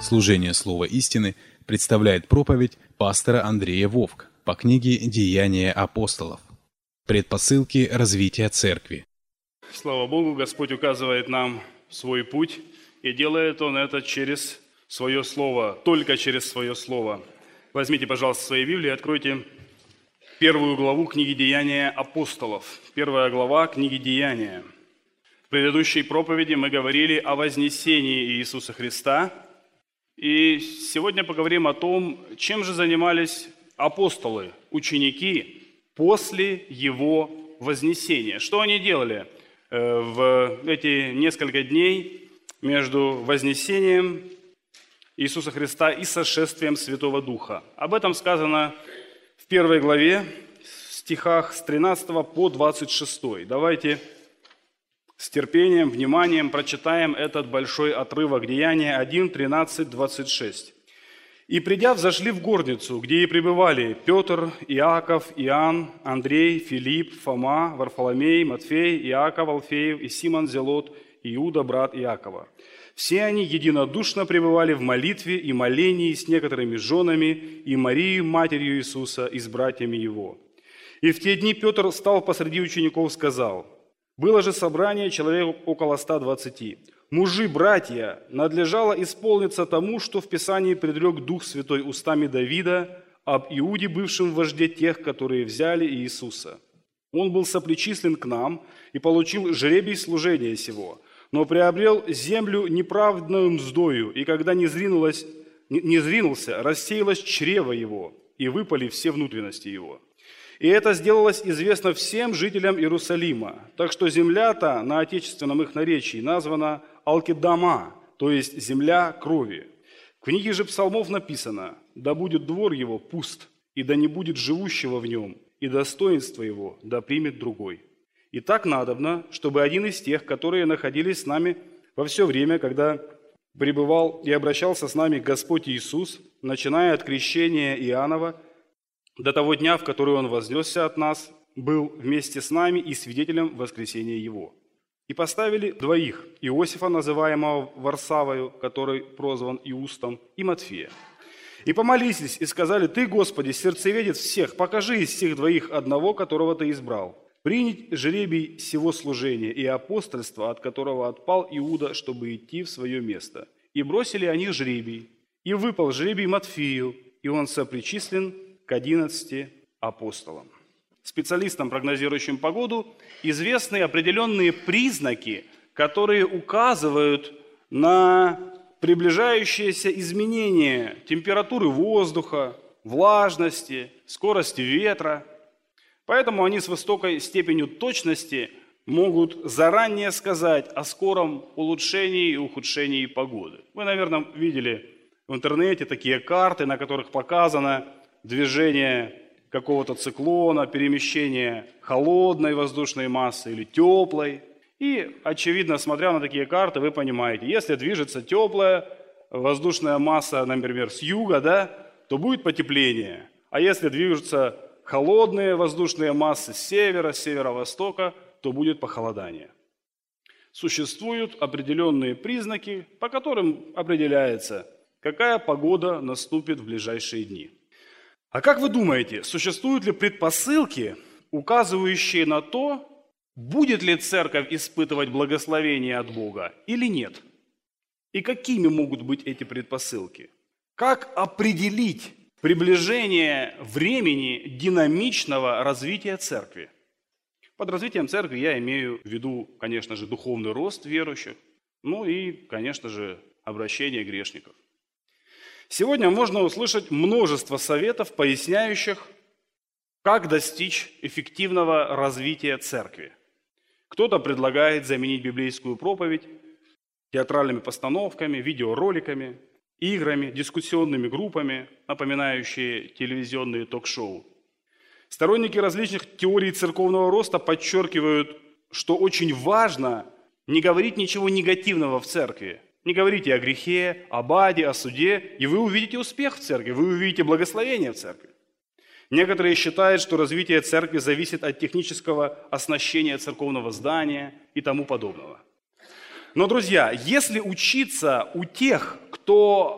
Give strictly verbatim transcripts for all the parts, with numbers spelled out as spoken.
Служение Слова истины представляет проповедь пастора Андрея Вовк по книге «Деяния апостолов». Предпосылки развития церкви. Слава Богу, Господь указывает нам свой путь, и делает Он это через свое Слово, только через свое Слово. Возьмите, пожалуйста, свои Библии, откройте первую главу книги «Деяния апостолов». Первая глава книги «Деяния». В предыдущей проповеди мы говорили о вознесении Иисуса Христа, и сегодня поговорим о том, чем же занимались апостолы, ученики после Его вознесения. Что они делали в эти несколько дней между вознесением Иисуса Христа и сошествием Святого Духа. Об этом сказано в первой главе, в стихах с тринадцатого по двадцать шестой. Давайте с терпением, вниманием прочитаем этот большой отрывок. Деяния один, тринадцать, двадцать шесть. «И, придя, взошли в горницу, где и пребывали Петр, Иаков, Иоанн, Андрей, Филипп, Фома, Варфоломей, Матфей, Иаков, Алфеев и Симон Зелот, Иуда, брат Иакова. Все они единодушно пребывали в молитве и молении с некоторыми женами и Марией, матерью Иисуса, и с братьями Его. И в те дни Петр стал посреди учеников, сказал: было же собрание человек около ста двадцати. Мужи, братья, надлежало исполниться тому, что в Писании предрек Дух Святой устами Давида об Иуде, бывшем вожде тех, которые взяли Иисуса. Он был соплечислен к нам и получил жребий служения сего, но приобрел землю неправедную мздою, и когда не зринулось, не зринулся, рассеялось чрево его, и выпали все внутренности его. И это сделалось известно всем жителям Иерусалима. Так что земля-то на отечественном их наречии названа Алкидама, то есть земля крови. В книге же Псалмов написано: «Да будет двор его пуст, и да не будет живущего в нем, и достоинство его да примет другой». И так надобно, чтобы один из тех, которые находились с нами во все время, когда пребывал и обращался с нами Господь Иисус, начиная от крещения Иоаннова, до того дня, в который Он вознесся от нас, был вместе с нами и свидетелем воскресения Его. И поставили двоих: Иосифа, называемого Варсавою, который прозван Иустом, и Матфея. И помолились, и сказали: Ты, Господи, сердцеведец всех, покажи из всех двоих одного, которого Ты избрал, принять жребий сего служения и апостольства, от которого отпал Иуда, чтобы идти в свое место. И бросили они жребий, и выпал жребий Матфею, и он сопричислен к одиннадцати апостолам. Специалистам, прогнозирующим погоду, известны определенные признаки, которые указывают на приближающееся изменение температуры воздуха, влажности, скорости ветра. Поэтому они с высокой степенью точности могут заранее сказать о скором улучшении и ухудшении погоды. Вы, наверное, видели в интернете такие карты, на которых показано движение какого-то циклона, перемещение холодной воздушной массы или теплой. И, очевидно, смотря на такие карты, вы понимаете, если движется теплая воздушная масса, например, с юга, да, то будет потепление. А если движутся холодные воздушные массы с севера, с северо-востока, то будет похолодание. Существуют определенные признаки, по которым определяется, какая погода наступит в ближайшие дни. А как вы думаете, существуют ли предпосылки, указывающие на то, будет ли церковь испытывать благословение от Бога или нет? И какими могут быть эти предпосылки? Как определить приближение времени динамичного развития церкви? Под развитием церкви я имею в виду, конечно же, духовный рост верующих, ну и, конечно же, обращение грешников. Сегодня можно услышать множество советов, поясняющих, как достичь эффективного развития церкви. Кто-то предлагает заменить библейскую проповедь театральными постановками, видеороликами, играми, дискуссионными группами, напоминающие телевизионные ток-шоу. Сторонники различных теорий церковного роста подчеркивают, что очень важно не говорить ничего негативного в церкви. Не говорите о грехе, об аде, о суде, и вы увидите успех в церкви, вы увидите благословение в церкви. Некоторые считают, что развитие церкви зависит от технического оснащения церковного здания и тому подобного. Но, друзья, если учиться у тех, кто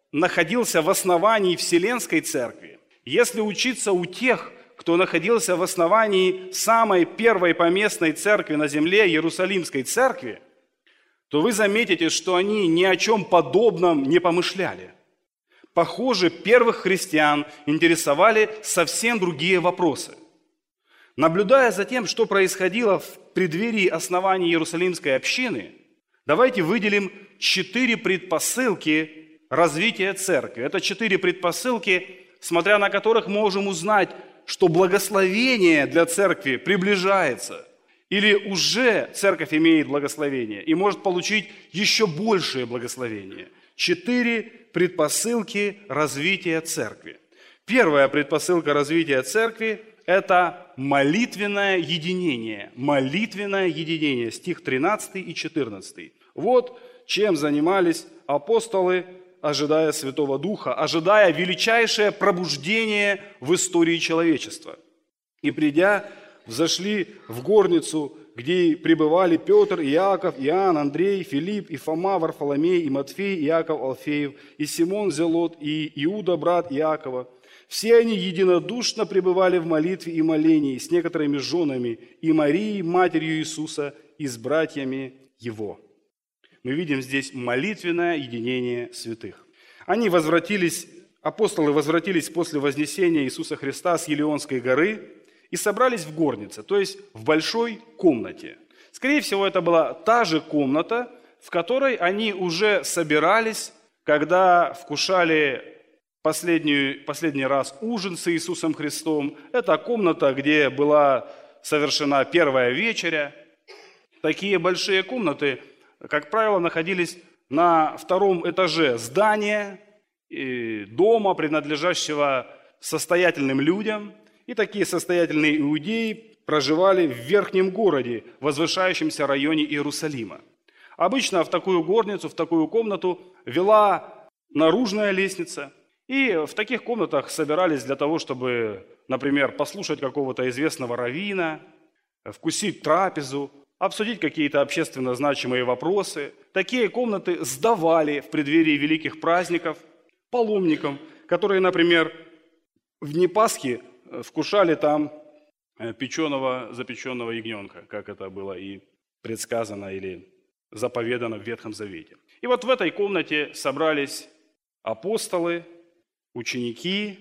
находился в основании Вселенской Церкви, если учиться у тех, кто находился в основании самой первой поместной церкви на земле, Иерусалимской Церкви, то вы заметите, что они ни о чем подобном не помышляли. Похоже, первых христиан интересовали совсем другие вопросы. Наблюдая за тем, что происходило в преддверии основания Иерусалимской общины, давайте выделим четыре предпосылки развития церкви. Это четыре предпосылки, смотря на которых можем узнать, что благословение для церкви приближается, или уже церковь имеет благословение и может получить еще большее благословение. Четыре предпосылки развития церкви. Первая предпосылка развития церкви – это молитвенное единение. Молитвенное единение, стих тринадцатый и четырнадцатый. Вот чем занимались апостолы, ожидая Святого Духа, ожидая величайшее пробуждение в истории человечества. И придя, взошли в горницу, где пребывали Петр, Иаков, Иоанн, Андрей, Филипп, и Фома, Варфоломей, и Матфей, Иаков Алфеев, и Симон Зелот, и Иуда, брат Иакова. Все они единодушно пребывали в молитве и молении с некоторыми женами, и Марией, матерью Иисуса, и с братьями Его. Мы видим здесь молитвенное единение святых. Они возвратились, апостолы возвратились после вознесения Иисуса Христа с Елеонской горы и собрались в горнице, то есть в большой комнате. Скорее всего, это была та же комната, в которой они уже собирались, когда вкушали последний, последний раз ужин с Иисусом Христом. Это комната, где была совершена первая вечеря. Такие большие комнаты, как правило, находились на втором этаже здания, дома, принадлежащего состоятельным людям. И такие состоятельные иудеи проживали в верхнем городе, возвышающемся районе Иерусалима. Обычно в такую горницу, в такую комнату вела наружная лестница. И в таких комнатах собирались для того, чтобы, например, послушать какого-то известного раввина, вкусить трапезу, обсудить какие-то общественно значимые вопросы. Такие комнаты сдавали в преддверии великих праздников паломникам, которые, например, в дни Пасхи вкушали там печеного, запеченного ягненка, как это было и предсказано или заповедано в Ветхом Завете. И вот в этой комнате собрались апостолы, ученики,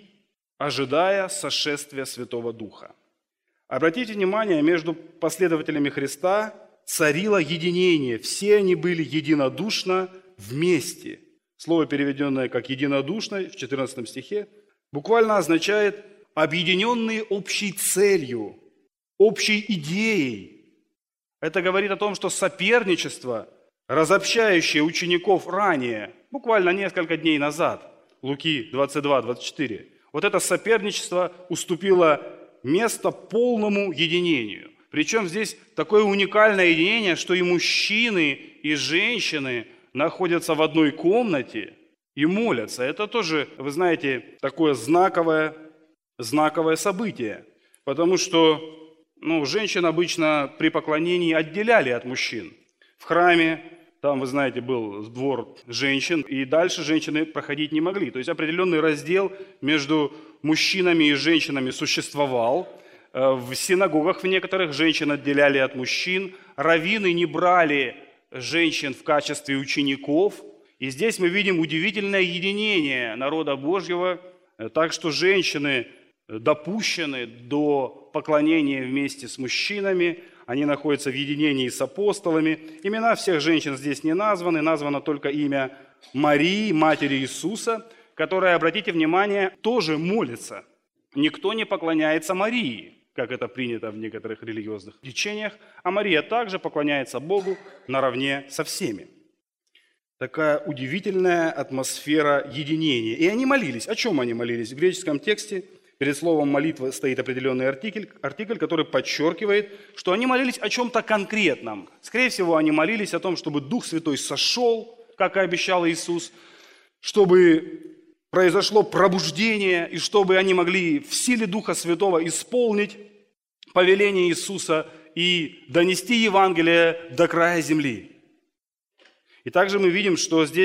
ожидая сошествия Святого Духа. Обратите внимание, между последователями Христа царило единение. Все они были единодушно вместе. Слово, переведенное как «единодушно» в четырнадцатом стихе, буквально означает «объединенные общей целью», общей идеей. Это говорит о том, что соперничество, разобщающее учеников ранее, буквально несколько дней назад, Луки двадцать два двадцать четыре, вот это соперничество уступило место полному единению. Причем здесь такое уникальное единение, что и мужчины, и женщины находятся в одной комнате и молятся. Это тоже, вы знаете, такое знаковое, знаковое событие. Потому что ну, женщин обычно при поклонении отделяли от мужчин. В храме, там, вы знаете, был двор женщин, и дальше женщины проходить не могли. То есть определенный раздел между мужчинами и женщинами существовал. В синагогах в некоторых женщин отделяли от мужчин. Раввины не брали женщин в качестве учеников. И здесь мы видим удивительное единение народа Божьего. Так что женщины допущены до поклонения вместе с мужчинами. Они находятся в единении с апостолами. Имена всех женщин здесь не названы. Названо только имя Марии, матери Иисуса, которая, обратите внимание, тоже молится. Никто не поклоняется Марии, как это принято в некоторых религиозных течениях, а Мария также поклоняется Богу наравне со всеми. Такая удивительная атмосфера единения. И они молились. О чем они молились? В греческом тексте перед словом «молитва» стоит определенный артикль, артикль, который подчеркивает, что они молились о чем-то конкретном. Скорее всего, они молились о том, чтобы Дух Святой сошел, как и обещал Иисус, чтобы произошло пробуждение, и чтобы они могли в силе Духа Святого исполнить повеление Иисуса и донести Евангелие до края земли. И также мы видим, что здесь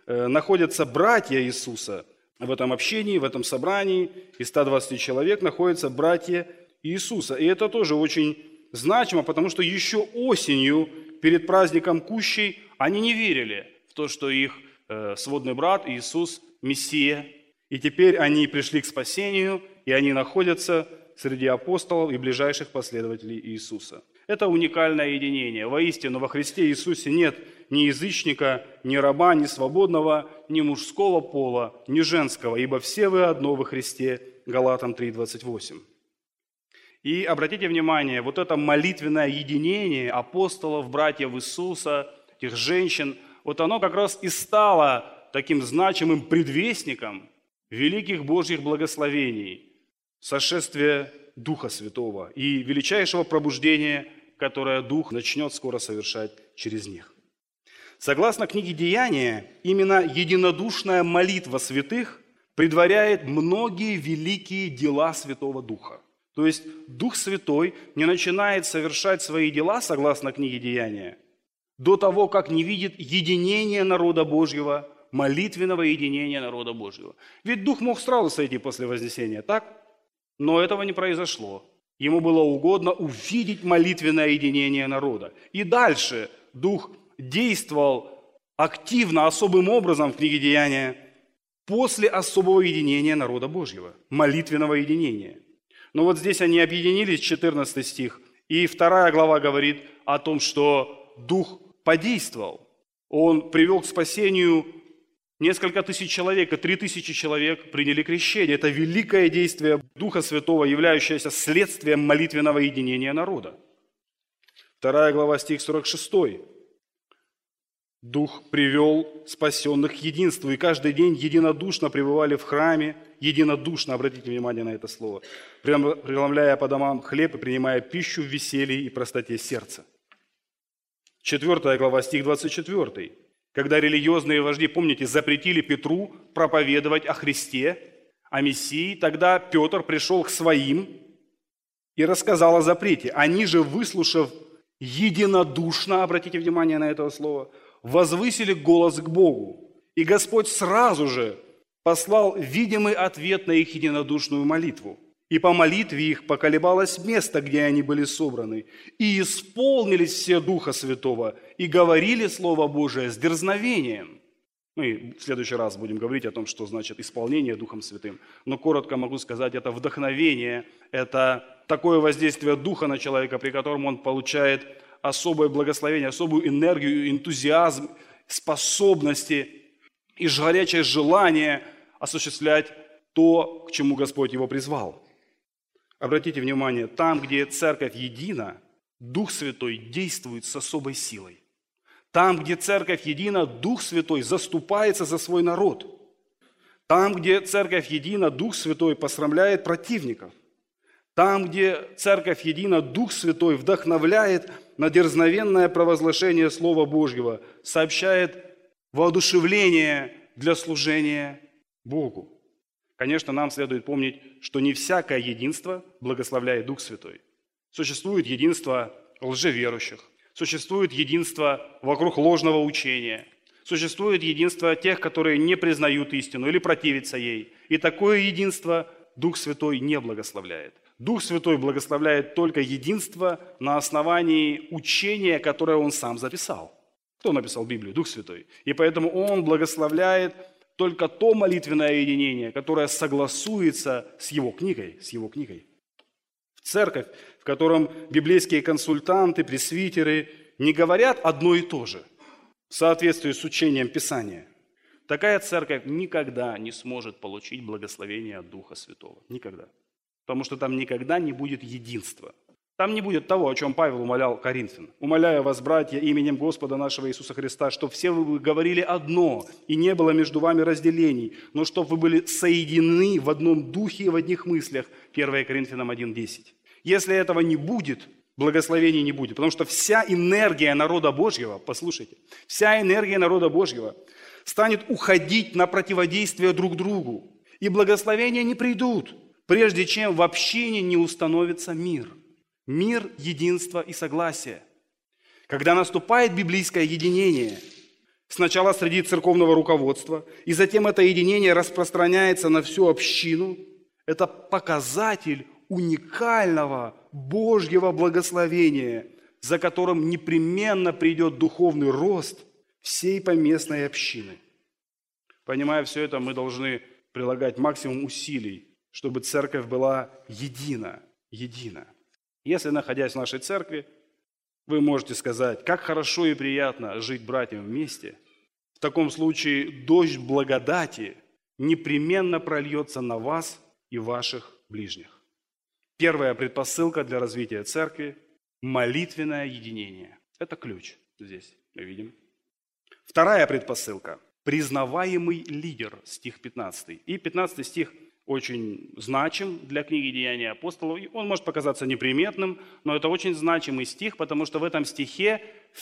находятся братья Иисуса. В этом общении, в этом собрании из ста двадцати человек находятся братья Иисуса. И это тоже очень значимо, потому что еще осенью, перед праздником Кущей, они не верили в то, что их э, сводный брат Иисус – Мессия. И теперь они пришли к спасению, и они находятся среди апостолов и ближайших последователей Иисуса. Это уникальное единение. Воистину, во Христе Иисусе нет ни язычника, ни раба, ни свободного, ни мужского пола, ни женского, ибо все вы одно во Христе. Галатам три двадцать восемь. И обратите внимание, вот это молитвенное единение апостолов, братьев Иисуса, этих женщин, вот оно как раз и стало таким значимым предвестником великих Божьих благословений, сошествия Духа Святого и величайшего пробуждения, которое Дух начнет скоро совершать через них. Согласно книге «Деяния», именно единодушная молитва святых предваряет многие великие дела Святого Духа. То есть Дух Святой не начинает совершать свои дела, согласно книге «Деяния», до того, как не видит единения народа Божьего, молитвенного единения народа Божьего. Ведь Дух мог сразу сойти после Вознесения, так? Но этого не произошло. Ему было угодно увидеть молитвенное единение народа. И дальше Дух действовал активно, особым образом в книге «Деяния» после особого единения народа Божьего, молитвенного единения. Но вот здесь они объединились, четырнадцатый стих, и вторая глава говорит о том, что Дух подействовал. Он привел к спасению несколько тысяч человек, и три тысячи человек приняли крещение. Это великое действие Духа Святого, являющееся следствием молитвенного единения народа. Вторая глава, стих сорок шесть. Дух привел спасенных к единству, и каждый день единодушно пребывали в храме, единодушно, обратите внимание на это слово, преломляя по домам хлеб и принимая пищу в веселье и простоте сердца. Четвертая глава, стих двадцать четыре. Когда религиозные вожди, помните, запретили Петру проповедовать о Христе, о Мессии, тогда Петр пришел к своим и рассказал о запрете. Они же, выслушав единодушно, обратите внимание на это слово, возвысили голос к Богу. И Господь сразу же послал видимый ответ на их единодушную молитву. И по молитве их поколебалось место, где они были собраны. И исполнились все Духа Святого, и говорили Слово Божие с дерзновением. Мы в следующий раз будем говорить о том, что значит исполнение Духом Святым. Но коротко могу сказать, это вдохновение, это такое воздействие Духа на человека, при котором он получает особое благословение, особую энергию, энтузиазм, способности и горячее желание осуществлять то, к чему Господь его призвал. Обратите внимание, там, где церковь едина, Дух Святой действует с особой силой. Там, где церковь едина, Дух Святой заступается за свой народ. Там, где церковь едина, Дух Святой посрамляет противников. Там, где церковь едина, Дух Святой вдохновляет на дерзновенное провозглашение Слова Божьего, сообщает воодушевление для служения Богу. Конечно, нам следует помнить, что не всякое единство благословляет Дух Святой. Существует единство лжеверующих, существует единство вокруг ложного учения, существует единство тех, которые не признают истину или противятся ей. И такое единство Дух Святой не благословляет. Дух Святой благословляет только единство на основании учения, которое Он сам записал. Кто написал Библию? Дух Святой. И поэтому Он благословляет только то молитвенное единение, которое согласуется с Его книгой, с Его книгой. В церковь, в котором библейские консультанты, пресвитеры не говорят одно и то же в соответствии с учением Писания, такая церковь никогда не сможет получить благословение от Духа Святого. Никогда. Потому что там никогда не будет единства. Там не будет того, о чем Павел умолял Коринфян. «Умоляю вас, братья, именем Господа нашего Иисуса Христа, чтобы все вы говорили одно, и не было между вами разделений, но чтобы вы были соединены в одном духе и в одних мыслях». первое Коринфянам один десять. Если этого не будет, благословений не будет. Потому что вся энергия народа Божьего, послушайте, вся энергия народа Божьего станет уходить на противодействие друг другу. И благословения не придут, прежде чем в общине не установится мир. Мир, единство и согласие. Когда наступает библейское единение, сначала среди церковного руководства, и затем это единение распространяется на всю общину. Это показатель уникального Божьего благословения, за которым непременно придет духовный рост всей поместной общины. Понимая все это, мы должны прилагать максимум усилий, чтобы церковь была едина, едина. Если, находясь в нашей церкви, вы можете сказать, как хорошо и приятно жить братьям вместе, в таком случае дождь благодати непременно прольется на вас и ваших ближних. Первая предпосылка для развития церкви – молитвенное единение. Это ключ здесь, мы видим. Вторая предпосылка – признаваемый лидер, стих пятнадцатый. И пятнадцатый стих очень значим для книги «Деяния апостолов». Он может показаться неприметным, но это очень значимый стих, потому что в этом стихе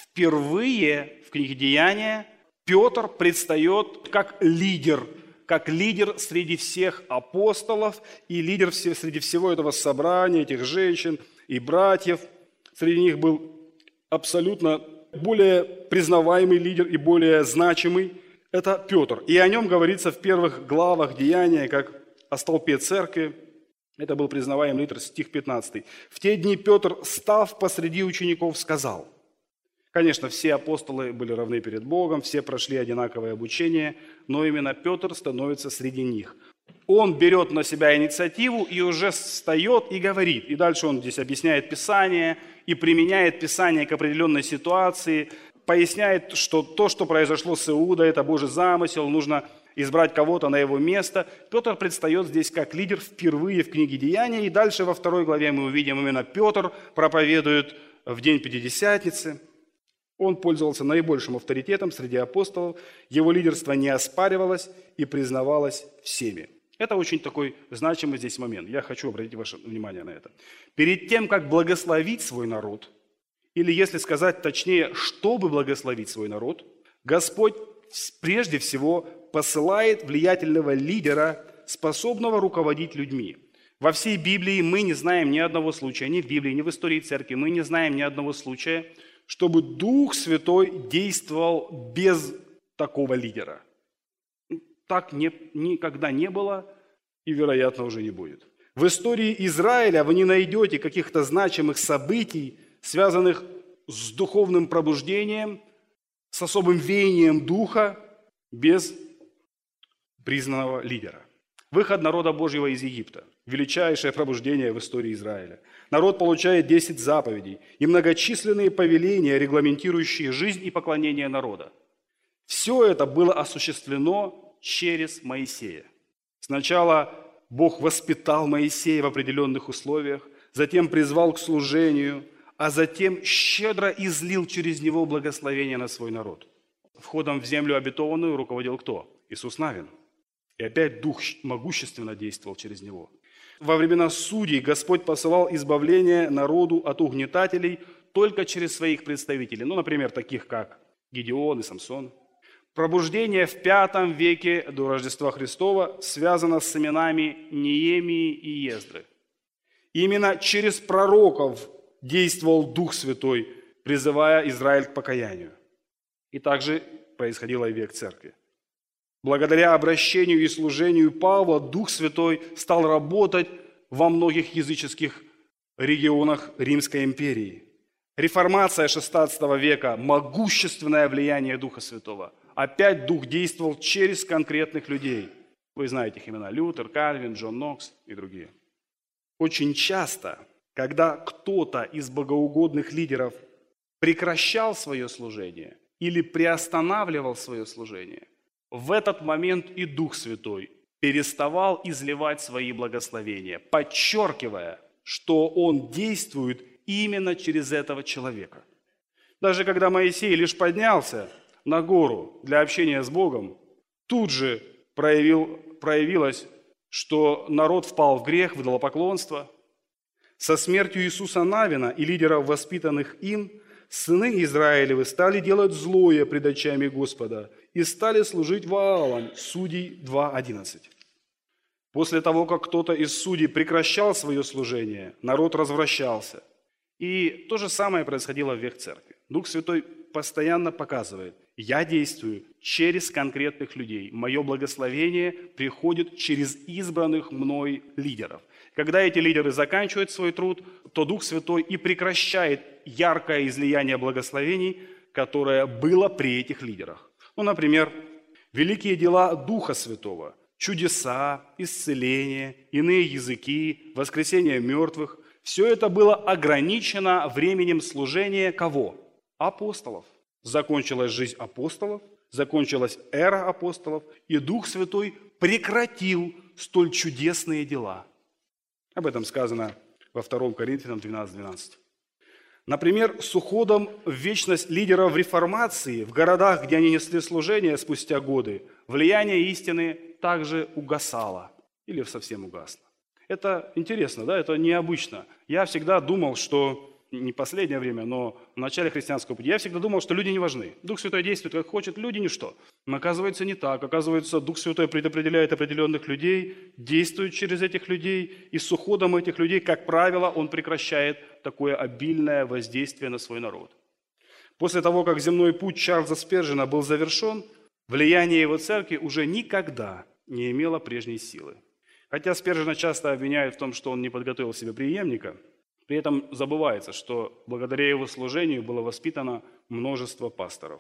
впервые в книге «Деяния» Петр предстает как лидер, как лидер среди всех апостолов и лидер среди всего этого собрания, этих женщин и братьев. Среди них был абсолютно более признаваемый лидер и более значимый. Это Петр. И о нем говорится в первых главах Деяния, как о столпе церкви. Это был признаваемый лидер, стих пятнадцатый. «В те дни Петр, став посреди учеников, сказал». Конечно, все апостолы были равны перед Богом, все прошли одинаковое обучение, но именно Петр становится среди них. Он берет на себя инициативу и уже встает и говорит. И дальше он здесь объясняет Писание и применяет Писание к определенной ситуации, поясняет, что то, что произошло с Иудой, это Божий замысел, нужно избрать кого-то на его место. Петр предстает здесь как лидер впервые в книге «Деяния», и дальше во второй главе мы увидим, именно Петр проповедует в день Пятидесятницы. Он пользовался наибольшим авторитетом среди апостолов, его лидерство не оспаривалось и признавалось всеми. Это очень такой значимый здесь момент. Я хочу обратить ваше внимание на это. Перед тем, как благословить свой народ, или, если сказать точнее, чтобы благословить свой народ, Господь прежде всего посылает влиятельного лидера, способного руководить людьми. Во всей Библии мы не знаем ни одного случая, ни в Библии, ни в истории церкви, мы не знаем ни одного случая, чтобы Дух Святой действовал без такого лидера. Так не, никогда не было и, вероятно, уже не будет. В истории Израиля вы не найдете каких-то значимых событий, связанных с духовным пробуждением, с особым веянием Духа, без признанного лидера. Выход народа Божьего из Египта. Величайшее пробуждение в истории Израиля. Народ получает десять заповедей и многочисленные повеления, регламентирующие жизнь и поклонение народа. Все это было осуществлено через Моисея. Сначала Бог воспитал Моисея в определенных условиях, затем призвал к служению, а затем щедро излил через него благословение на свой народ. Входом в землю обетованную руководил кто? Иисус Навин. И опять Дух могущественно действовал через него. Во времена судей Господь посылал избавление народу от угнетателей только через своих представителей. Ну, например, таких как Гедеон и Самсон. Пробуждение в пятом веке до Рождества Христова связано с именами Неемии и Ездры. Именно через пророков действовал Дух Святой, призывая Израиль к покаянию. И также происходило и век церкви. Благодаря обращению и служению Павла Дух Святой стал работать во многих языческих регионах Римской империи. Реформация шестнадцатого века, могущественное влияние Духа Святого. Опять Дух действовал через конкретных людей. Вы знаете их имена: Лютер, Кальвин, Джон Нокс и другие. Очень часто, когда кто-то из богоугодных лидеров прекращал свое служение или приостанавливал свое служение, в этот момент и Дух Святой переставал изливать свои благословения, подчеркивая, что Он действует именно через этого человека. Даже когда Моисей лишь поднялся на гору для общения с Богом, тут же проявил, проявилось, что народ впал в грех, в идолопоклонство. Со смертью Иисуса Навина и лидеров, воспитанных им, сыны Израилевы стали делать злое пред очами Господа и стали служить Ваалам. Судей два одиннадцать. После того, как кто-то из судей прекращал свое служение, народ развращался. И то же самое происходило в век церкви. Дух Святой постоянно показывает: Я действую через конкретных людей. Мое благословение приходит через избранных мной лидеров. Когда эти лидеры заканчивают свой труд, то Дух Святой и прекращает яркое излияние благословений, которое было при этих лидерах. Ну, например, великие дела Духа Святого, чудеса, исцеление, иные языки, воскресение мертвых – все это было ограничено временем служения кого? Апостолов. Закончилась жизнь апостолов, закончилась эра апостолов, и Дух Святой прекратил столь чудесные дела. Об этом сказано во втором Коринфянам двенадцать двенадцать. Например, с уходом в вечность лидеров реформации в городах, где они несли служение спустя годы, влияние истины также угасало или совсем угасло. Это интересно, да, это необычно. Я всегда думал, что, не последнее время, но в начале христианского пути, я всегда думал, что люди не важны. Дух Святой действует как хочет, люди ничто. Но оказывается не так. Оказывается, Дух Святой предопределяет определенных людей, действует через этих людей, и с уходом этих людей, как правило, он прекращает такое обильное воздействие на свой народ. После того, как земной путь Чарльза Спержена был завершен, влияние его церкви уже никогда не имело прежней силы. Хотя Спержена часто обвиняют в том, что он не подготовил себе преемника, при этом забывается, что благодаря его служению было воспитано множество пасторов.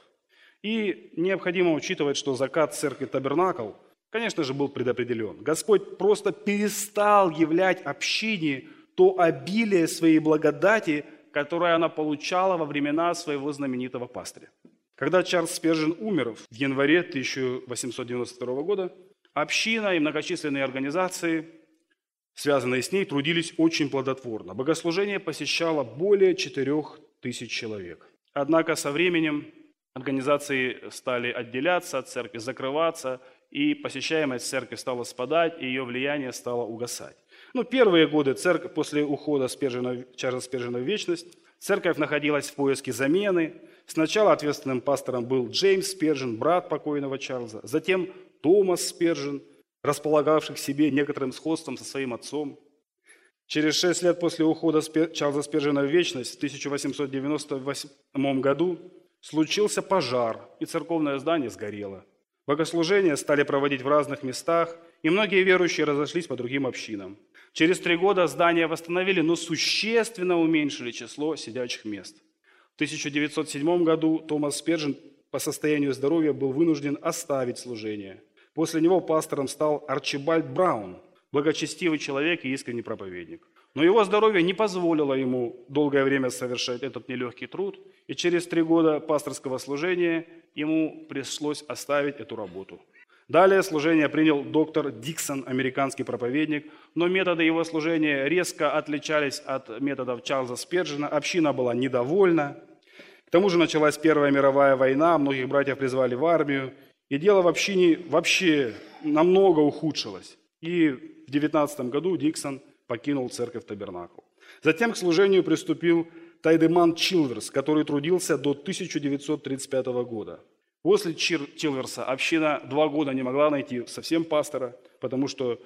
И необходимо учитывать, что закат церкви Табернакл, конечно же, был предопределен. Господь просто перестал являть общине то обилие своей благодати, которое она получала во времена своего знаменитого пастыря. Когда Чарльз Спержен умер в январе тысяча восемьсот девяносто второго года, община и многочисленные организации, связанные с ней, трудились очень плодотворно. Богослужение посещало более четырех тысяч человек. Однако со временем организации стали отделяться от церкви, закрываться, и посещаемость церкви стала спадать, и ее влияние стало угасать. Ну, первые годы церковь, после ухода Спержена, Чарльза Спержена в вечность, церковь находилась в поиске замены. Сначала ответственным пастором был Джеймс Спержен, брат покойного Чарльза, затем Томас Спержен, располагавший к себе некоторым сходством со своим отцом. Через шесть лет после ухода Чарльза Спержена в вечность, в тысяча восемьсот девяносто восьмом году, случился пожар, и церковное здание сгорело. Богослужения стали проводить в разных местах, и многие верующие разошлись по другим общинам. Через три года здание восстановили, но существенно уменьшили число сидячих мест. В тысяча девятьсот седьмом году Томас Спержен по состоянию здоровья был вынужден оставить служение. После него пастором стал Арчибальд Браун, благочестивый человек и искренний проповедник. Но его здоровье не позволило ему долгое время совершать этот нелегкий труд, и через три года пасторского служения ему пришлось оставить эту работу. Далее служение принял доктор Диксон, американский проповедник, но методы его служения резко отличались от методов Чарльза Спержена, община была недовольна. К тому же началась Первая мировая война, многих братьев призвали в армию, и дело в общине вообще намного ухудшилось. И в девятнадцатом году Диксон покинул церковь Табернакл. Затем к служению приступил Тайдеман Чилверс, который трудился до тысяча девятьсот тридцать пятого года. После Чир- Чилверса община два года не могла найти совсем пастора, потому что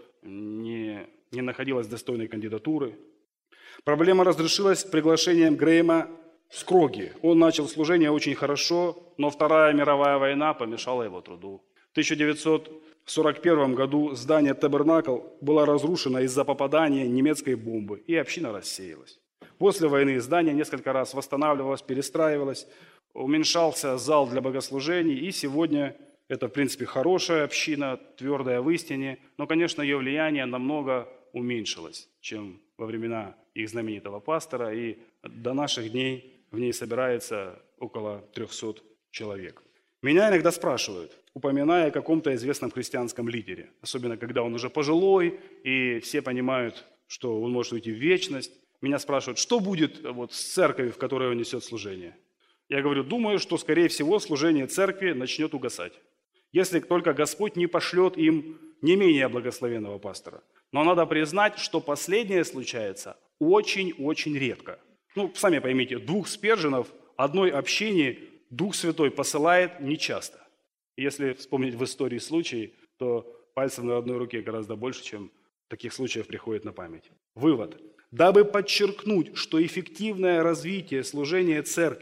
не, не находилась достойной кандидатуры. Проблема разрешилась приглашением Грэема Скроги. Он начал служение очень хорошо, но Вторая мировая война помешала его труду. В тысяча девятьсот сорок первом году здание Табернакл было разрушено из-за попадания немецкой бомбы, и община рассеялась. После войны здание несколько раз восстанавливалось, перестраивалось, уменьшался зал для богослужений, и сегодня это, в принципе, хорошая община, твердая в истине, но, конечно, ее влияние намного уменьшилось, чем во времена их знаменитого пастора, и до наших дней в ней собирается около трехсот человек. Меня иногда спрашивают, упоминая о каком-то известном христианском лидере, особенно когда он уже пожилой, и все понимают, что он может уйти в вечность. Меня спрашивают, что будет вот с церковью, в которой он несет служение. Я говорю, думаю, что, скорее всего, служение церкви начнет угасать, если только Господь не пошлет им не менее благословенного пастора. Но надо признать, что последнее случается очень-очень редко. Ну, сами поймите, двух Сперженов одной общине Дух Святой посылает нечасто. Если вспомнить в истории случаи, то пальцев на одной руке гораздо больше, чем таких случаев приходит на память. Вывод. Дабы подчеркнуть, что эффективное развитие служения церкви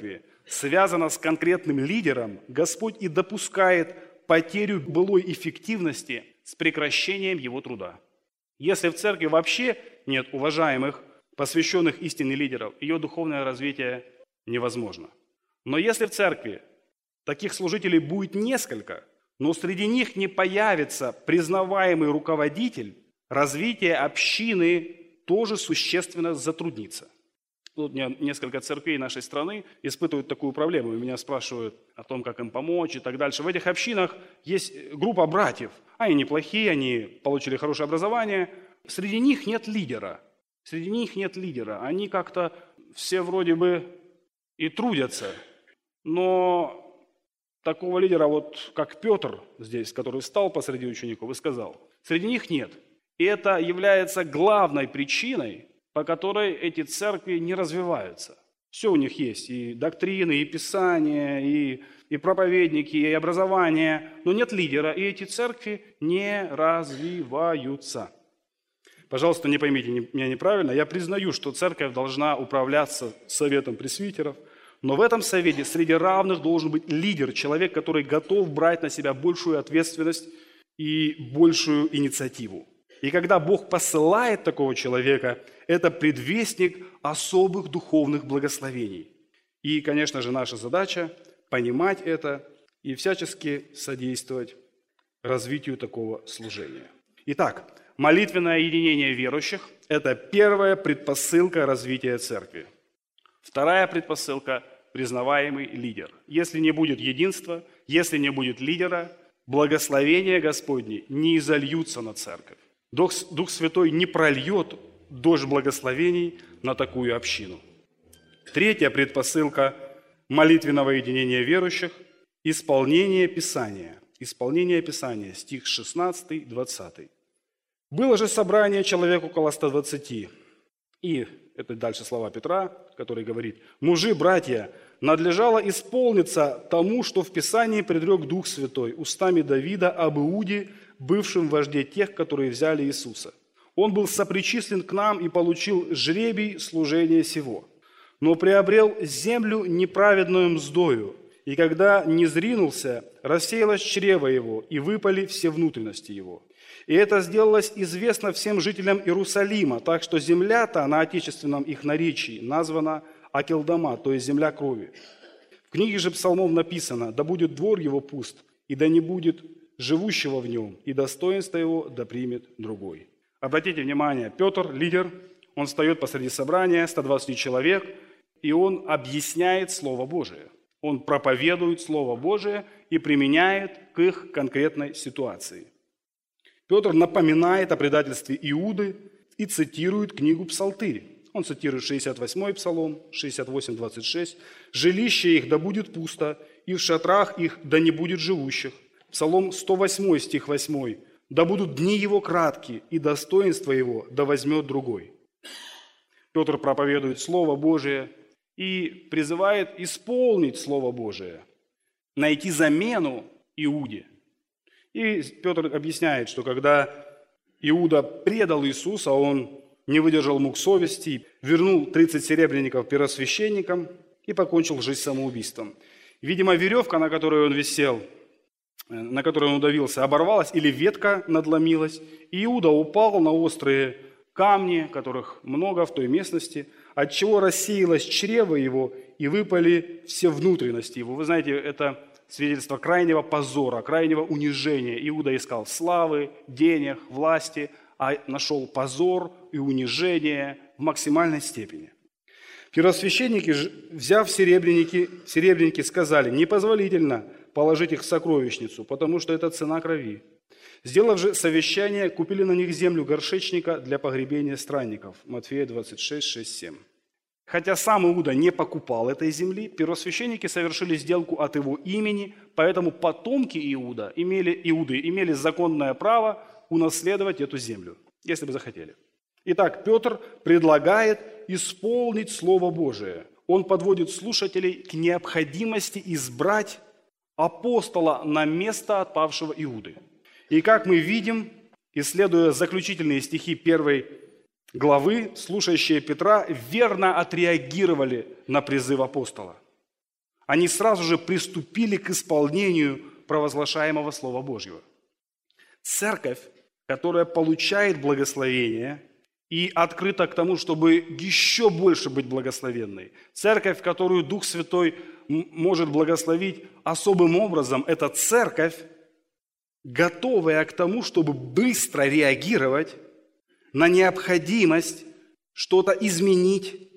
связана с конкретным лидером, Господь и допускает потерю былой эффективности с прекращением его труда. Если в церкви вообще нет уважаемых, посвященных истине лидеров, ее духовное развитие невозможно. Но если в церкви таких служителей будет несколько, но среди них не появится признаваемый руководитель, развитие общины тоже существенно затруднится. Тут несколько церквей нашей страны испытывают такую проблему. И меня спрашивают о том, как им помочь и так дальше. В этих общинах есть группа братьев. Они неплохие, они получили хорошее образование. Среди них нет лидера. Среди них нет лидера. Они как-то все вроде бы и трудятся. Но такого лидера, вот как Петр здесь, который встал посреди учеников и сказал, среди них нет. И это является главной причиной, по которой эти церкви не развиваются. Все у них есть, и доктрины, и писания, и, и проповедники, и образование, но нет лидера, и эти церкви не развиваются. Пожалуйста, не поймите меня неправильно, я признаю, что церковь должна управляться советом пресвитеров, но в этом совете среди равных должен быть лидер, человек, который готов брать на себя большую ответственность и большую инициативу. И когда Бог посылает такого человека, это предвестник особых духовных благословений. И, конечно же, наша задача понимать это и всячески содействовать развитию такого служения. Итак, молитвенное единение верующих – это первая предпосылка развития церкви. Вторая предпосылка – признаваемый лидер. Если не будет единства, если не будет лидера, благословения Господни не изольются на церковь. Дух, Дух Святой не прольет дождь благословений на такую общину. Третья предпосылка молитвенного единения верующих – исполнение Писания. Исполнение Писания, стих шестнадцатый двадцатый. «Было же собрание человек около ста двадцати». И это дальше слова Петра, который говорит, «Мужи, братья, надлежало исполниться тому, что в Писании предрек Дух Святой устами Давида об Иуде, бывшем вожде тех, которые взяли Иисуса. Он был сопричислен к нам и получил жребий служения сего, но приобрел землю неправедную мздою, и когда не зринулся, рассеялось чрево его, и выпали все внутренности его. И это сделалось известно всем жителям Иерусалима, так что земля-то на отечественном их наречии названа Акелдама, то есть земля крови. В книге же Псалмов написано, да будет двор его пуст, и да не будет живущего в нем, и достоинство его да примет другой». Обратите внимание, Петр, лидер, он встает посреди собрания, ста двадцати человек, и он объясняет Слово Божие. Он проповедует Слово Божие и применяет к их конкретной ситуации. Петр напоминает о предательстве Иуды и цитирует книгу Псалтырь. Он цитирует шестьдесят восьмой Псалом, шестьдесят восемь двадцать шесть. «Жилище их да будет пусто, и в шатрах их да не будет живущих». Псалом сто восьмой, стих восьмой. «Да будут дни его кратки, и достоинство его да возьмет другой». Петр проповедует Слово Божие и призывает исполнить Слово Божие, найти замену Иуде. И Петр объясняет, что когда Иуда предал Иисуса, он не выдержал мук совести, вернул тридцать серебряников первосвященникам и покончил жизнь самоубийством. Видимо, веревка, на которой он висел, на которой он удавился, оборвалась или ветка надломилась, и Иуда упал на острые камни, которых много в той местности, отчего рассеялось чрево его и выпали все внутренности его. Вы знаете, это свидетельство крайнего позора, крайнего унижения. Иуда искал славы, денег, власти, а нашел позор и унижение в максимальной степени. Первосвященники, взяв серебряники, серебряники, сказали, непозволительно положить их в сокровищницу, потому что это цена крови. Сделав же совещание, купили на них землю горшечника для погребения странников. Матфея двадцать шесть, шесть, семь. Хотя сам Иуда не покупал этой земли, первосвященники совершили сделку от его имени, поэтому потомки Иуда имели, Иуды имели законное право унаследовать эту землю, если бы захотели. Итак, Петр предлагает исполнить Слово Божие. Он подводит слушателей к необходимости избрать апостола на место отпавшего Иуды. И как мы видим, исследуя заключительные стихи первой главы, слушающие Петра верно отреагировали на призыв апостола. они сразу же приступили к исполнению провозглашаемого Слова Божьего. Церковь, которая получает благословение и открыта к тому, чтобы еще больше быть благословенной. Церковь, которую Дух Святой может благословить особым образом, это церковь, готовая к тому, чтобы быстро реагировать на необходимость что-то изменить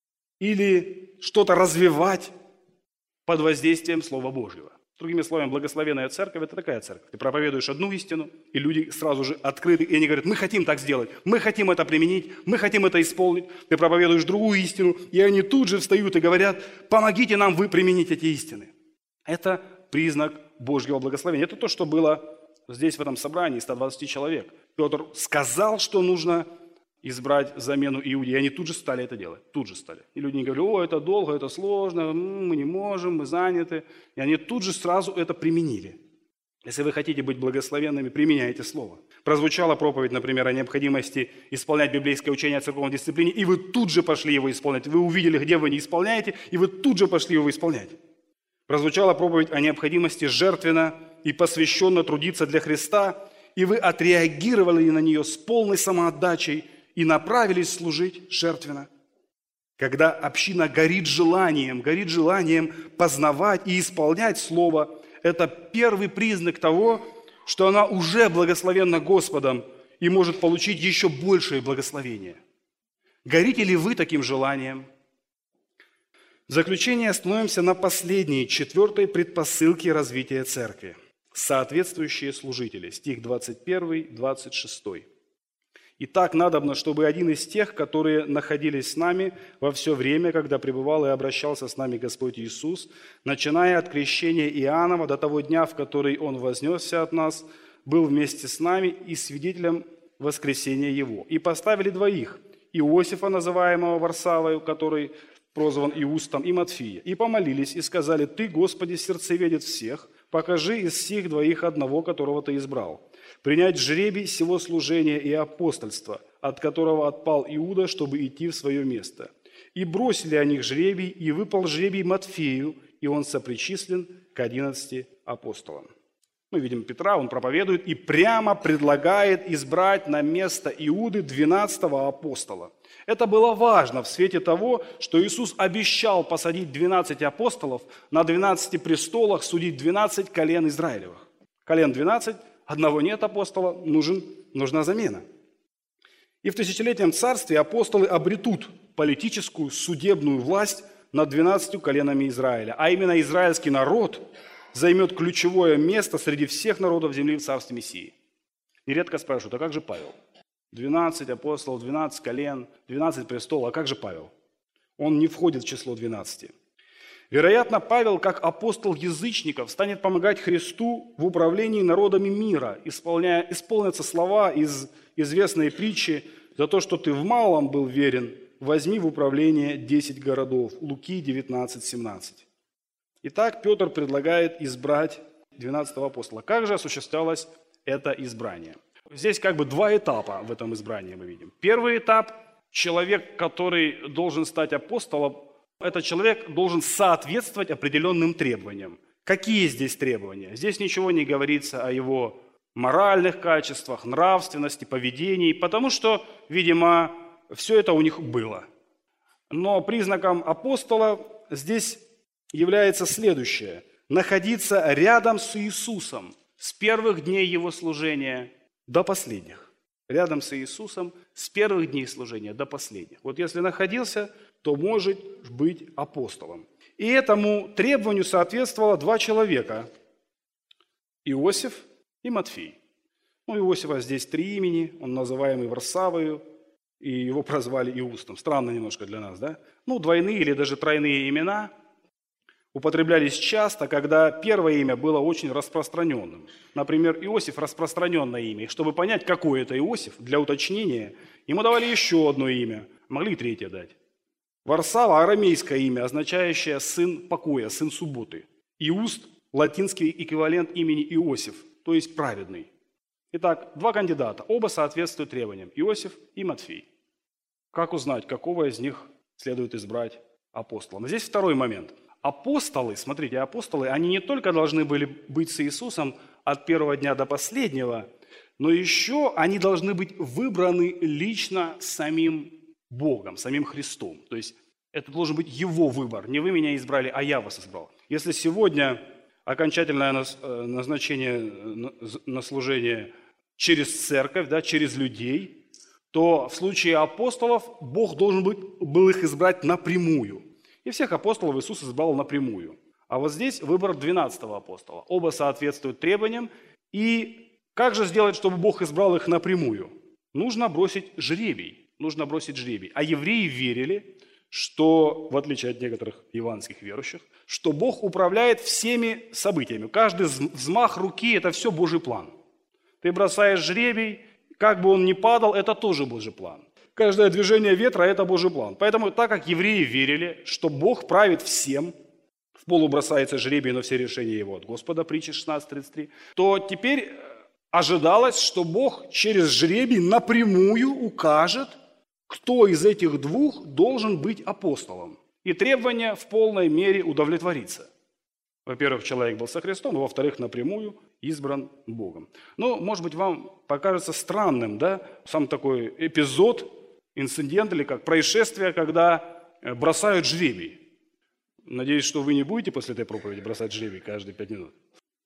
или что-то развивать под воздействием Слова Божьего. Другими словами, благословенная церковь – это такая церковь. Ты проповедуешь одну истину, и люди сразу же открыты, и они говорят: мы хотим так сделать, мы хотим это применить, мы хотим это исполнить. Ты проповедуешь другую истину, и они тут же встают и говорят: помогите нам вы применить эти истины. Это признак Божьего благословения. Это то, что было здесь, в этом собрании, ста двадцати человек. Петр сказал, что нужно избрать замену Иуде, и они тут же стали это делать, тут же стали. И люди не говорили: о, это долго, это сложно, мы не можем, мы заняты. И они тут же сразу это применили. Если вы хотите быть благословенными, применяйте Слово. Прозвучала проповедь, например, о необходимости исполнять библейское учение о церковной дисциплине, и вы тут же пошли его исполнять. Вы увидели, где вы не исполняете, и вы тут же пошли его исполнять. Прозвучала проповедь о необходимости жертвенно и посвященно трудиться для Христа, и вы отреагировали на нее с полной самоотдачей и направились служить жертвенно. Когда община горит желанием, горит желанием познавать и исполнять Слово, это первый признак того, что она уже благословенна Господом и может получить еще большее благословение. Горите ли вы таким желанием? В заключение остановимся на последней, четвертой предпосылке развития церкви. Соответствующие служители. Стих двадцать первый, двадцать шестой. «Итак, надобно, чтобы один из тех, которые находились с нами во все время, когда пребывал и обращался с нами Господь Иисус, начиная от крещения Иоаннова до того дня, в который Он вознесся от нас, был вместе с нами и свидетелем воскресения Его. И поставили двоих: Иосифа, называемого Варсавою, который прозван Иустом, и Матфия. И помолились, и сказали: Ты, Господи, сердцеведец всех, покажи из сих двоих одного, которого Ты избрал. Принять жребий сего служения и апостольства, от которого отпал Иуда, чтобы идти в свое место. И бросили о них жребий, и выпал жребий Матфею, и он сопричислен к одиннадцати апостолам». Мы видим Петра, он проповедует и прямо предлагает избрать на место Иуды двенадцатого апостола. Это было важно в свете того, что Иисус обещал посадить двенадцать апостолов на двенадцати престолах, судить двенадцать колен Израилевых. Колен двенадцать, одного нет апостола, нужен, нужна замена. И в тысячелетнем царстве апостолы обретут политическую, судебную власть над двенадцатью коленами Израиля. А именно израильский народ займет ключевое место среди всех народов земли в царстве Мессии. Нередко спрашивают: а как же Павел? двенадцать апостолов, двенадцать колен, двенадцать престолов, а как же Павел? Он не входит в число двенадцати. Вероятно, Павел, как апостол язычников, станет помогать Христу в управлении народами мира, исполняя, исполнятся слова из известной притчи: «За то, что ты в малом был верен, возьми в управление десять городов». Луки девятнадцать семнадцать. Итак, Петр предлагает избрать двенадцатого апостола. Как же осуществлялось это избрание? Здесь как бы два этапа в этом избрании мы видим. Первый этап – человек, который должен стать апостолом, этот человек должен соответствовать определенным требованиям. Какие здесь требования? Здесь ничего не говорится о его моральных качествах, нравственности, поведении, потому что, видимо, все это у них было. Но признаком апостола здесь является следующее: находиться рядом с Иисусом с первых дней его служения до последних. Рядом с Иисусом с первых дней служения до последних. Вот если находился, то может быть апостолом. И этому требованию соответствовало два человека: Иосиф и Матфей. Ну, Иосифа здесь три имени, он называемый Варсавою, и его прозвали Иустом. Странно немножко для нас, да? Ну, двойные или даже тройные имена употреблялись часто, когда первое имя было очень распространенным. Например, Иосиф – распространенное имя. И чтобы понять, какой это Иосиф, для уточнения, ему давали еще одно имя, могли и третье дать. Варсава – арамейское имя, означающее «сын покоя», «сын субботы». Иуст – латинский эквивалент имени Иосиф, то есть праведный. Итак, два кандидата, оба соответствуют требованиям – Иосиф и Матфей. Как узнать, какого из них следует избрать апостолом? Здесь второй момент. апостолы, смотрите, апостолы, они не только должны были быть с Иисусом от первого дня до последнего, но еще они должны быть выбраны лично самим Богом, самим Христом. То есть это должен быть Его выбор. Не вы меня избрали, а я вас избрал. Если сегодня окончательное назначение на служение через церковь, да, через людей, то в случае апостолов Бог должен быть, был их избрать напрямую. И всех апостолов Иисус избрал напрямую. А вот здесь выбор двенадцатого апостола. Оба соответствуют требованиям. И как же сделать, чтобы Бог избрал их напрямую? Нужно бросить жребий. Нужно бросить жребий. А евреи верили, что, в отличие от некоторых иванских верующих, что Бог управляет всеми событиями. Каждый взмах руки – это все Божий план. Ты бросаешь жребий, как бы он ни падал, это тоже Божий план. Каждое движение ветра – это Божий план. Поэтому, так как евреи верили, что Бог правит всем, в полу бросается жребий, но все решения его от Господа, притча шестнадцать тридцать три, то теперь ожидалось, что Бог через жребий напрямую укажет, кто из этих двух должен быть апостолом. И требование в полной мере удовлетворится. Во-первых, человек был со Христом, а во-вторых, напрямую избран Богом. Ну, может быть, вам покажется странным, да, сам такой эпизод, инцидент или как происшествие, когда бросают жребий. Надеюсь, что вы не будете после этой проповеди бросать жребий каждые пять минут.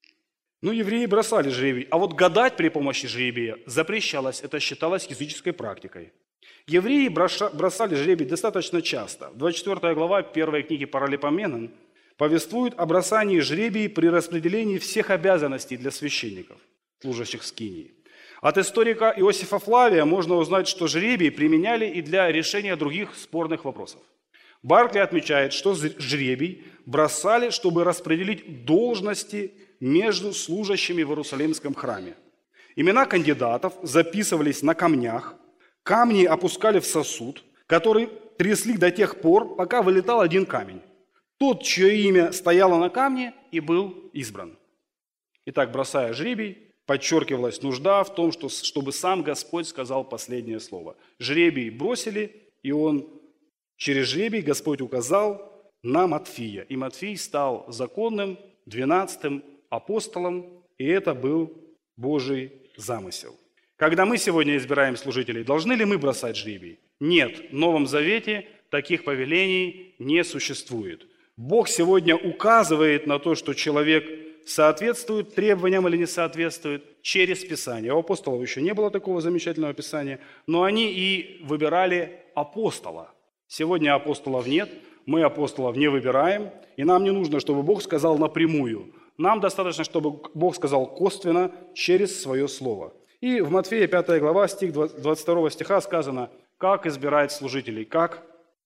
Ну, евреи бросали жребий, а вот гадать при помощи жребия запрещалось, это считалось языческой практикой. Евреи бросали жребий достаточно часто. двадцать четвёртая глава первой книги Паралипоменон повествует о бросании жребий при распределении всех обязанностей для священников, служащих в скинии. От историка Иосифа Флавия можно узнать, что жребий применяли и для решения других спорных вопросов. Баркли отмечает, что жребий бросали, чтобы распределить должности между служащими в Иерусалимском храме. Имена кандидатов записывались на камнях, камни опускали в сосуд, который трясли до тех пор, пока вылетал один камень. Тот, чье имя стояло на камне, и был избран. Итак, бросая жребий, подчеркивалась нужда в том, что, чтобы сам Господь сказал последнее слово. Жребий бросили, и он через жребий Господь указал на Матфия. И Матфий стал законным двенадцатым апостолом, и это был Божий замысел. Когда мы сегодня избираем служителей, должны ли мы бросать жребий? Нет, в Новом Завете таких повелений не существует. Бог сегодня указывает на то, что человек соответствует требованиям или не соответствует через Писание. У апостолов еще не было такого замечательного Писания, но они и выбирали апостола. Сегодня апостолов нет, мы апостолов не выбираем, и нам не нужно, чтобы Бог сказал напрямую. Нам достаточно, чтобы Бог сказал косвенно через свое слово. И в Матфея пятая глава, стих двадцать второго стиха сказано, как избирать служителей, как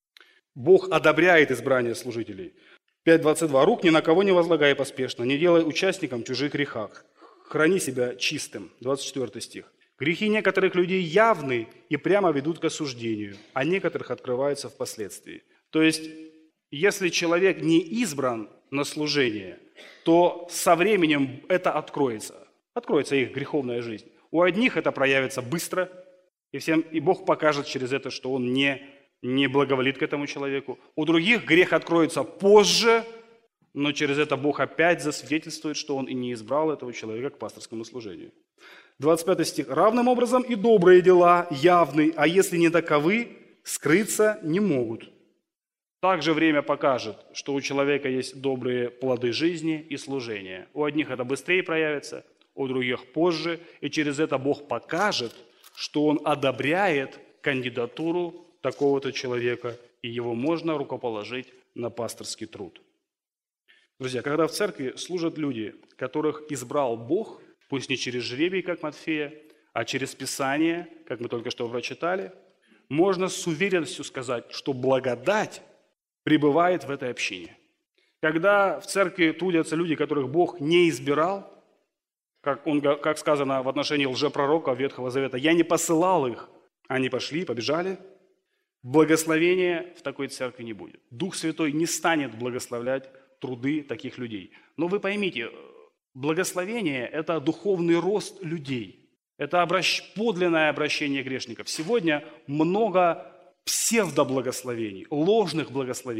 Бог одобряет избрание служителей. пять двадцать два. «Рук ни на кого не возлагай поспешно, не делай участником чужих грехах. Храни себя чистым». двадцать четвёртый стих. «Грехи некоторых людей явны и прямо ведут к осуждению, а некоторых открываются впоследствии». То есть, если человек не избран на служение, то со временем это откроется. Откроется их греховная жизнь. У одних это проявится быстро, и, всем, и Бог покажет через это, что он не, не благоволит к этому человеку. У других грех откроется позже, но через это Бог опять засвидетельствует, что он и не избрал этого человека к пасторскому служению. двадцать пятый стих. «Равным образом и добрые дела явны, а если не таковы, скрыться не могут». Также время покажет, что у человека есть добрые плоды жизни и служения. У одних это быстрее проявится, у других позже, и через это Бог покажет, что Он одобряет кандидатуру такого-то человека, и его можно рукоположить на пасторский труд. Друзья, когда в церкви служат люди, которых избрал Бог, пусть не через жребий, как Матфея, а через Писание, как мы только что прочитали, можно с уверенностью сказать, что благодать пребывает в этой общине. Когда в церкви трудятся люди, которых Бог не избирал, как, он, как сказано в отношении лжепророка Ветхого Завета, «Я не посылал их, они пошли, побежали», благословения в такой церкви не будет. Дух Святой не станет благословлять труды таких людей. Но вы поймите, благословение – это духовный рост людей. Это обращ... подлинное обращение грешников. Сегодня много псевдоблагословений, ложных благословений.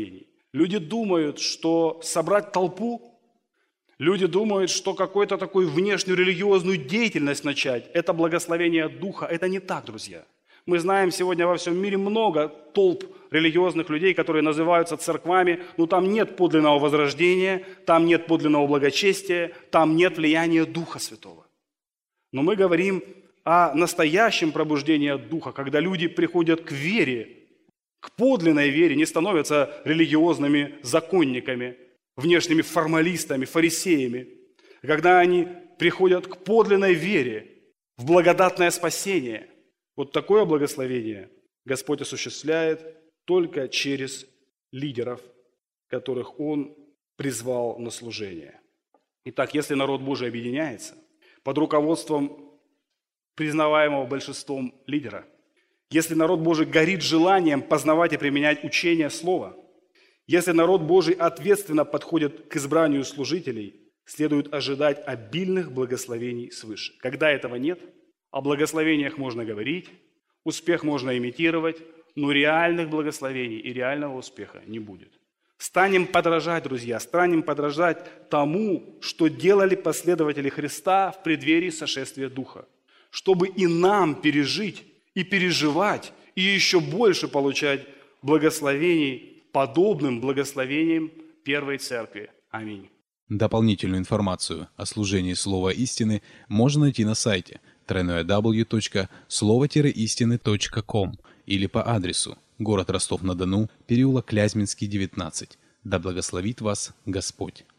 Люди думают, что собрать толпу, люди думают, что какую-то такую внешнюю религиозную деятельность начать – это благословение Духа. Это не так, друзья. Мы знаем сегодня во всем мире много толп религиозных людей, которые называются церквами, но там нет подлинного возрождения, там нет подлинного благочестия, там нет влияния Духа Святого. Но мы говорим о настоящем пробуждении от Духа, когда люди приходят к вере, к подлинной вере, не становятся религиозными законниками, внешними формалистами, фарисеями, когда они приходят к подлинной вере, в благодатное спасение. Вот такое благословение Господь осуществляет только через лидеров, которых Он призвал на служение. Итак, если народ Божий объединяется под руководством признаваемого большинством лидера, если народ Божий горит желанием познавать и применять учение Слова, если народ Божий ответственно подходит к избранию служителей, следует ожидать обильных благословений свыше. Когда этого нет, о благословениях можно говорить, успех можно имитировать, но реальных благословений и реального успеха не будет. Станем подражать, друзья, станем подражать тому, что делали последователи Христа в преддверии сошествия Духа, чтобы и нам пережить и переживать, и еще больше получать благословений, подобным благословениям Первой Церкви. Аминь. Дополнительную информацию о служении Слова Истины можно найти на сайте дабл ю дабл ю дабл ю точка слово истины точка ком или по адресу город Ростов-на-Дону, переулок Клязьминский, девятнадцать. Да благословит вас Господь!